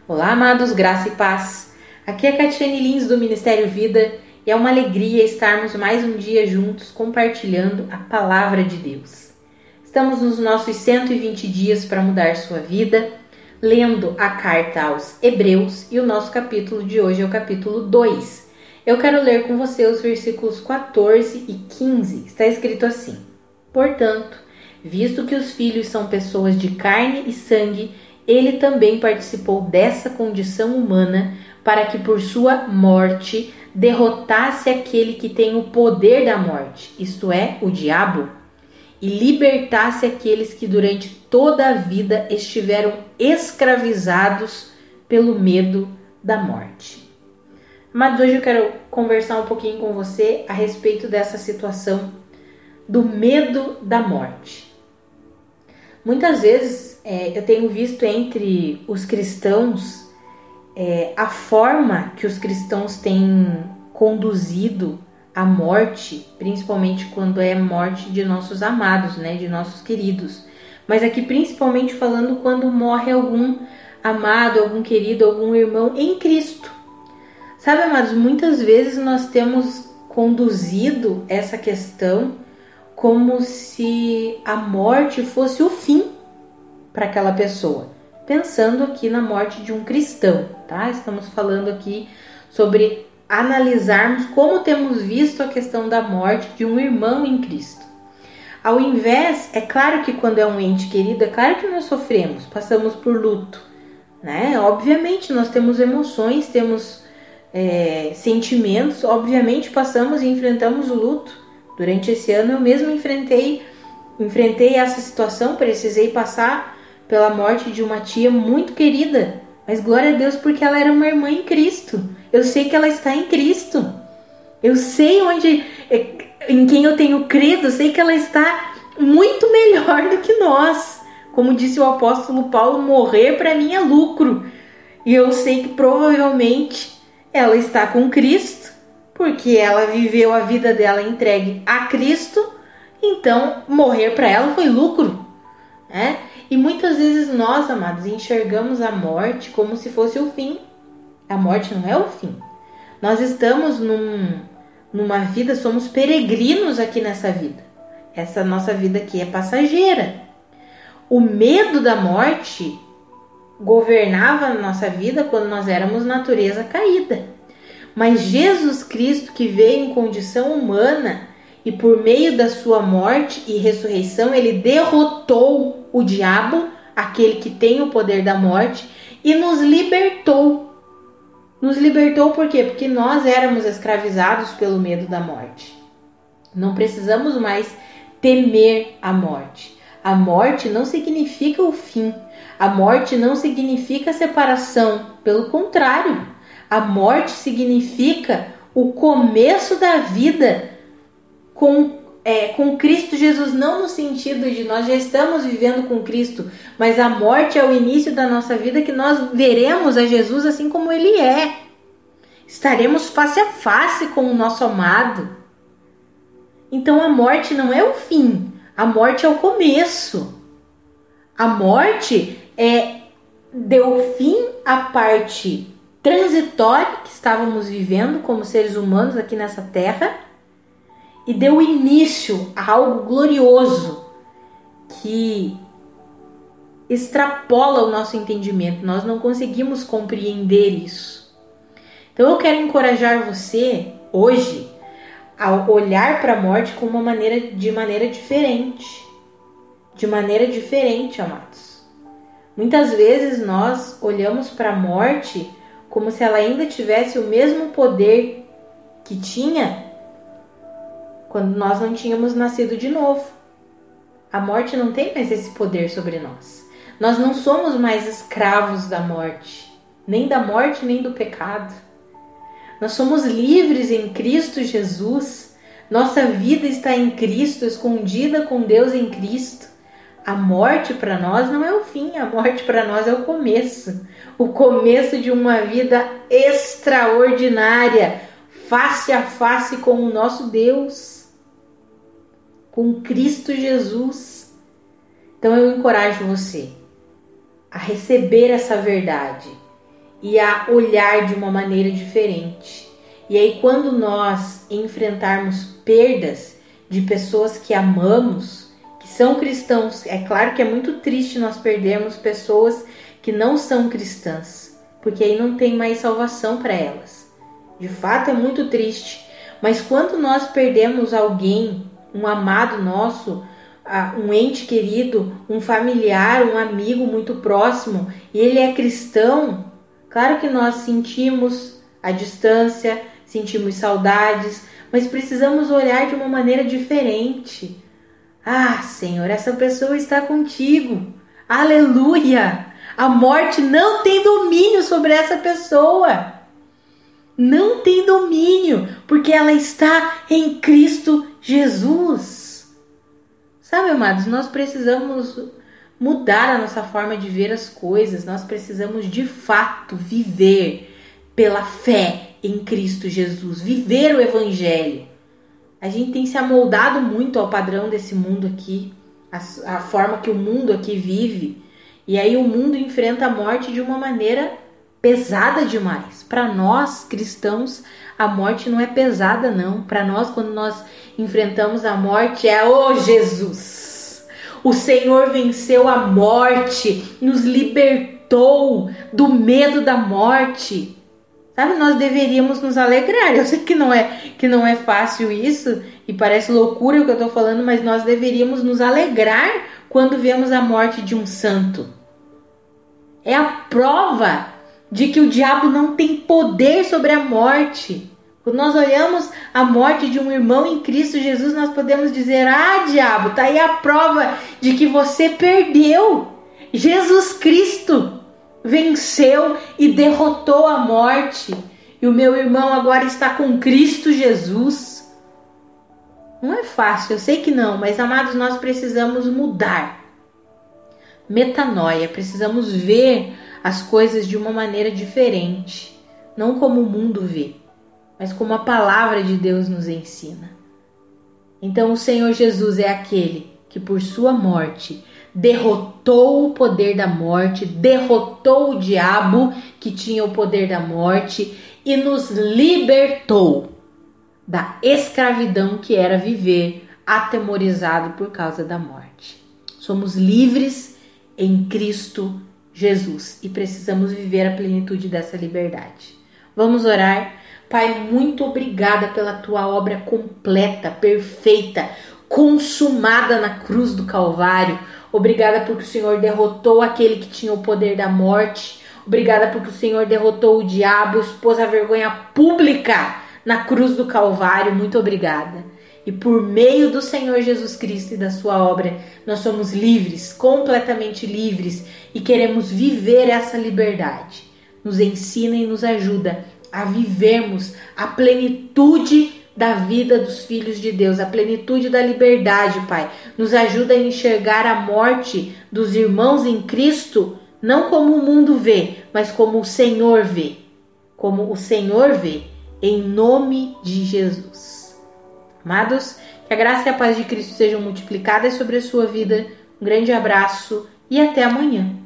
Olá, amados, graça e paz. Aqui é Catiane Lins do Ministério Vida e é uma alegria estarmos mais um dia juntos compartilhando a Palavra de Deus. Estamos nos nossos 120 dias para mudar sua vida, lendo a carta aos Hebreus e o nosso capítulo de hoje é o capítulo 2. Eu quero ler com você os versículos 14 e 15. Está escrito assim: Portanto, visto que os filhos são pessoas de carne e sangue, ele também participou dessa condição humana para que por sua morte derrotasse aquele que tem o poder da morte, isto é, o diabo, e libertasse aqueles que durante toda a vida estiveram escravizados pelo medo da morte. Mas hoje eu quero conversar um pouquinho com você a respeito dessa situação do medo da morte. Muitas vezes eu tenho visto entre os cristãos a forma que os cristãos têm conduzido a morte, principalmente quando é morte de nossos amados, né, de nossos queridos. Mas aqui principalmente falando quando morre algum amado, algum querido, algum irmão em Cristo. Sabe, amados, muitas vezes nós temos conduzido essa questão como se a morte fosse o fim para aquela pessoa. Pensando aqui na morte de um cristão, tá? Estamos falando aqui sobre analisarmos como temos visto a questão da morte de um irmão em Cristo. Ao invés, é claro que quando é um ente querido, é claro que nós sofremos, passamos por luto, né? Obviamente nós temos emoções, temos sentimentos, obviamente passamos e enfrentamos o luto. Durante esse ano eu mesmo enfrentei essa situação, precisei passar pela morte de uma tia muito querida, mas glória a Deus porque ela era uma irmã em Cristo. Eu sei que ela está em Cristo. Eu sei em quem eu tenho crido, eu sei que ela está muito melhor do que nós. Como disse o apóstolo Paulo, morrer para mim é lucro. E eu sei que provavelmente ela está com Cristo, porque ela viveu a vida dela entregue a Cristo, então morrer para ela foi lucro, né? E muitas vezes nós, amados, enxergamos a morte como se fosse o fim. A morte não é o fim. Nós estamos numa vida, somos peregrinos aqui nessa vida. Essa nossa vida aqui é passageira. O medo da morte governava a nossa vida quando nós éramos natureza caída. Mas Jesus Cristo, que veio em condição humana e por meio da sua morte e ressurreição, ele derrotou o diabo, aquele que tem o poder da morte, e nos libertou. Nos libertou por quê? Porque nós éramos escravizados pelo medo da morte. Não precisamos mais temer a morte. A morte não significa o fim. A morte não significa separação. Pelo contrário. A morte significa o começo da vida com Cristo Jesus, não no sentido de nós já estamos vivendo com Cristo, mas a morte é o início da nossa vida que nós veremos a Jesus assim como Ele é. Estaremos face a face com o nosso amado. Então a morte não é o fim, a morte é o começo. A morte deu fim à parte transitória que estávamos vivendo como seres humanos aqui nessa terra e deu início a algo glorioso que extrapola o nosso entendimento. Nós não conseguimos compreender isso. Então eu quero encorajar você hoje a olhar para a morte de maneira diferente. De maneira diferente, amados. Muitas vezes nós olhamos para a morte como se ela ainda tivesse o mesmo poder que tinha quando nós não tínhamos nascido de novo. A morte não tem mais esse poder sobre nós. Nós não somos mais escravos da morte, nem do pecado. Nós somos livres em Cristo Jesus. Nossa vida está em Cristo, escondida com Deus em Cristo. A morte para nós não é o fim, a morte para nós é o começo de uma vida extraordinária, face a face com o nosso Deus, com Cristo Jesus. Então eu encorajo você a receber essa verdade e a olhar de uma maneira diferente. E aí, quando nós enfrentarmos perdas de pessoas que amamos, que são cristãos, é claro que é muito triste nós perdermos pessoas que não são cristãs, porque aí não tem mais salvação para elas. De fato, é muito triste. Mas quando nós perdemos alguém, um amado nosso, um ente querido, um familiar, um amigo muito próximo, e ele é cristão, claro que nós sentimos a distância, sentimos saudades, mas precisamos olhar de uma maneira diferente. Ah, Senhor, essa pessoa está contigo. Aleluia! A morte não tem domínio sobre essa pessoa. Não tem domínio, porque ela está em Cristo Jesus. Sabe, amados, nós precisamos mudar a nossa forma de ver as coisas. Nós precisamos, de fato, viver pela fé em Cristo Jesus. Viver o Evangelho. A gente tem se amoldado muito ao padrão desse mundo aqui. A forma que o mundo aqui vive. E aí o mundo enfrenta a morte de uma maneira pesada demais. Para nós, cristãos, a morte não é pesada, não. Para nós, quando nós enfrentamos a morte, é Jesus. O Senhor venceu a morte, nos libertou do medo da morte. Sabe, nós deveríamos nos alegrar. Eu sei que não é fácil isso e parece loucura o que eu estou falando, mas nós deveríamos nos alegrar quando vemos a morte de um santo. É a prova de que o diabo não tem poder sobre a morte. Quando nós olhamos a morte de um irmão em Cristo Jesus, nós podemos dizer: ah, diabo, tá aí a prova de que você perdeu. Jesus Cristo venceu e derrotou a morte. E o meu irmão agora está com Cristo Jesus. Não é fácil, eu sei que não, mas amados, nós precisamos mudar. Metanoia, precisamos ver as coisas de uma maneira diferente. Não como o mundo vê, mas como a palavra de Deus nos ensina. Então o Senhor Jesus é aquele que por sua morte derrotou o poder da morte, derrotou o diabo que tinha o poder da morte e nos libertou da escravidão que era viver atemorizado por causa da morte. Somos livres em Cristo Jesus e precisamos viver a plenitude dessa liberdade. Vamos orar. Pai, muito obrigada pela tua obra completa, perfeita, consumada na cruz do Calvário. Obrigada porque o Senhor derrotou aquele que tinha o poder da morte. Obrigada porque o Senhor derrotou o diabo, expôs a vergonha pública na cruz do Calvário. Muito obrigada. E por meio do Senhor Jesus Cristo e da sua obra, nós somos livres, completamente livres, e queremos viver essa liberdade. Nos ensina e nos ajuda a vivermos a plenitude da vida dos filhos de Deus, a plenitude da liberdade, Pai. Nos ajuda a enxergar a morte dos irmãos em Cristo, não como o mundo vê, mas como o Senhor vê. Como o Senhor vê, em nome de Jesus. Amados, que a graça e a paz de Cristo sejam multiplicadas sobre a sua vida. Um grande abraço e até amanhã.